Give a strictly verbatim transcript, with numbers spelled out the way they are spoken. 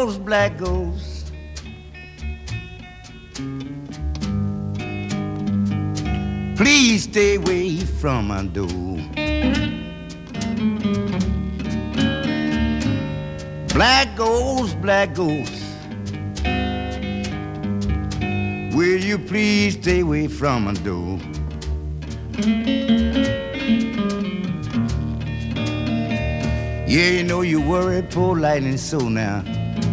ghost, black ghost. Please stay away from my door. Black ghost, black ghost. Will you please stay away from my door? Yeah, you know you worry, poor lightning so now.